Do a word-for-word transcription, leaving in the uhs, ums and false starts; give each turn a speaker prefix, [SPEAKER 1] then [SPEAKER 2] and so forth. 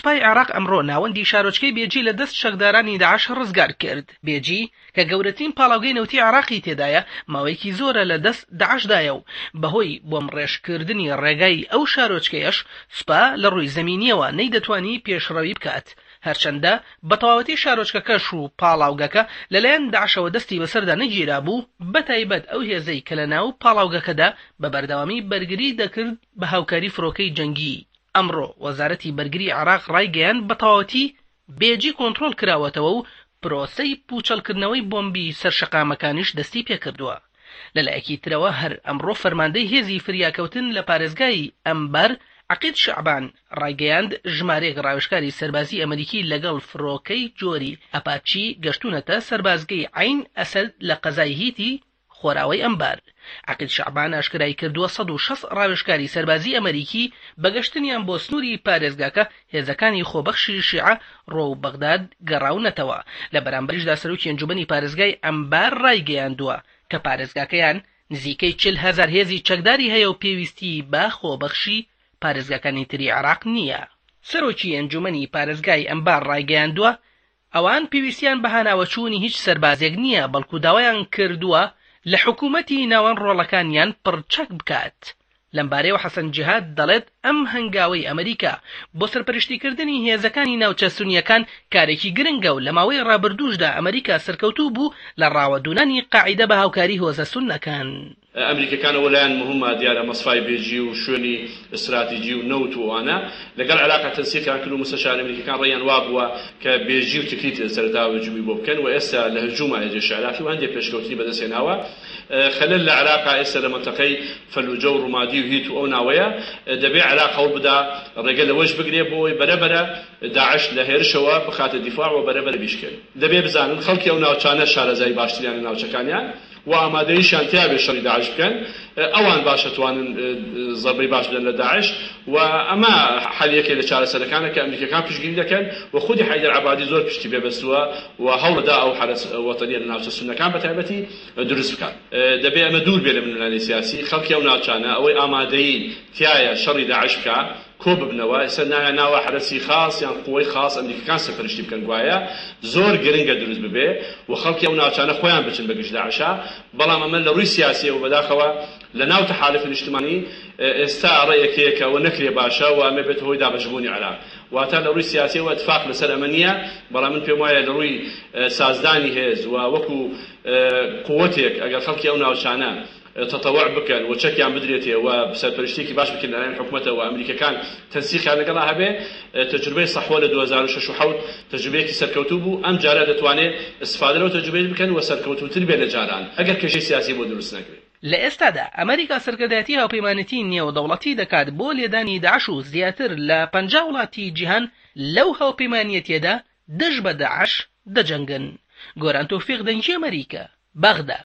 [SPEAKER 1] سوپای عێراق ئەمڕۆ ناوەندی شارۆچکەی بێجی لە دەست شەکدارانی داعش ڕزگار کرد. بێجی کە گەورەترین پاڵاوگەی نەوتی عێراقی تێدایە ماوەیەکی زۆرە لە دەست داعشدایە و بەهۆی بۆم ڕێژکردنی ڕێگای ئەو شارۆچکەیەش سوپا لە ڕووی زەمینیەوە نەیدەتوانی پێشڕەوی بکات، هەرچەندە بە تەواوەتی شارۆچکەکەش و پاڵاوگەکە لەلایەن داعشەوە دەستی بەسەردا نەگیرا بوو، بەتایبەت ئەو هێزەی کە لە ناو پاڵاوگەکەدا بە بەردەوامی بەرگری دەکرد بە هاوکاری فڕۆکەی جەنگی. ئەمڕۆ وەزارەتی بەرگری عێراق ڕایگەیاند بە تەواوەتی بێجی کۆنتڕۆڵ کراوەتەوە و پرۆسەی پوچەڵکردنەوەی بۆمبی سەرشەقامەکانیش دەستی پێکردووە. لەلایەکی ترەوە هەر ئەمڕۆ فەرماندەی هێزی فریاکەوتن لە پارێزگای ئەمبەر عەقید شەعبان ڕایگەیاند ژمارەیەک ڕاوێژکاری سەربازی ئەمریکی لەگەڵ فڕۆکەی جۆری ئەپاچی گەشتونەتە سەربازگەی عین ئەسەد لە قەزای هیتی خۆراوەی ئەمبار. عەقید شەعبان ئاشکرای کردووە سەد و شەست ڕاوێژکاری سەربازی ئەمریکی بەگەشتنیان بۆ سنووری پارێزگاکە هێزەکانی خۆبەخشی شیعە ڕۆ و بەغداد گەڕاونەتەوە. لە بەرامبەریشدا سەرۆکی ئەنجومەنی پارێزگای ئەمبار ڕایگەیاندووە کە پارێزگاکەیان نزیکەی چل هەزار هێزی چەکداری هەیە و پێویستی بە خۆبەخشی پارێزگاکانی تری عێراق نییە. سەرۆکی ئەنجومەنی پارێزگای ئەمبار ڕایگەیاندووە ئەوان پێویستیان بە هاناوەچوونی هیچ سەربازێک نییە، بەڵکو داوایان کردووە لە حکوومەتی ناوەن ڕۆڵەکانیان پڕچەک بکات. لەمبارەیەوە حەسەن جیهاد دەڵێت ئەم هەنگاوەی ئەمریکا بۆ سەرپەرشتیکردنی هێزەکانی ناوچە سونیەکان کارێکی گرنگە و لە ماوەی ڕابردووشدا ئەمریکا سەرکەوتوو بوو لە ڕاوەدونانی قاعیدە بە هاوکاری هۆزە سونەکان.
[SPEAKER 2] ئەمریکەکانەوە لایەن مهمە دیارە مەسفای بێجی و شوێنی استراتیجی و نەوت و ئەوانە لەگەڵ عێراق تەنسیقیان کرد و مستەشار ئەمریکەکان ڕێیان وا بووە کە بێجی و تکریت سەرەتا هجوومی بۆ بکەن و ئێستا لە هجوومە ئێجێش عێراقی و هەندێک پێشکەوتنی بەدەستهێناوە. خەلەل لە عێراقا ئێستا لە مەنتەقەی فەلوجە و ڕوومادی و هیت و ئەو ناوەیە دەبێ عێراق هەوڵ بدا ڕێگە لەوەش بگرێ بۆی بەرەبەرە داعش لە هێرشەوە بخاتە دیفاع و بەرەبەرە بیشکێن. دەبێ بزانن خەڵکی ئەو ناوچانە شارەزای باشتریان لە ناوچەکانیان و ئامادەیشان تیا بێ شەڕی داعش بکەن، ئەوان باشە توانن زەربەی باش بدەن لە داعش و ئەمە حەلیەکێ لە چارەسەرەکانە کە ئەمریکەکان پشتگیری دەکەن و خودی حەیدەر عەبادی زۆر پشتی پێبەستووە و هەوڵدا ئەو حرس وەتەنیە لە ناوچە سونەکان بەتایبەتی دروست بکات. دەبێ ئەمە دوور بێ لە منوڵانی سیاسی، خەڵکی ئەو ناوچانە ئەوەی ئامادەیی تایە شەڕی داعش بکە کۆ ببنەوە، ئێستا نایە ناوە حرەسی خاص یان قووەی خاص ئەمریکەکان سەرپەرشتی بکەن، گوایە زۆر گرنگە دروست ببێ و خەڵکی ئەو ناوچانە خۆیان بچن بەگشت داعشا. بەڵام ئەمە لە ڕووی سیاسی و بەداخەوە لە ناو تەحالف نیشتمانی ئێستا ڕێیەکەیەکە و نەکرێ باشە و ئەمە بێت هۆی دابەشبوونی عێراق. واتە لە ڕووی سیاسی و اتفاق لەسەر ئەمە نییە، بەڵام من پێم وایە لە ڕووی سازدانی هێز و وەکو قووەتێک ئەگەر خەڵکی ئەو ناوچانە تطوع بکەن و چەکیان بدرێتێ و سەرپەرشتێکی باش بکەن لەلایەن حکوومەتەوە و ئەمریکەکان تەنسیقیان لەگەڵا هەبێ، تەجروبەی سەحوە لە دوو هەزار و شەش و حەوت تەجروبەیەکی سەرکەوتوو بوو، ئەم جارە دەتوانێت ئستیفادە لەو تەجروبەیە بکەن و سەرکەوتووتر بێ لە جاران ئەگەر کێشەی سیاسی بۆ دروست نەکرێت.
[SPEAKER 1] لە ئێستادا ئەمریکا سەرکردایەتی هاوپەیمانێتی نێودەوڵەتی دەکات بۆ لێدانی داعش و زیاتر لە پەنجا وڵاتی جیهان لەو هاوپەیمانیەتیەدا دەژ بە داعش دەجەنگن. گۆران تۆفیق دەنگی ئەمریکا، بەغدا.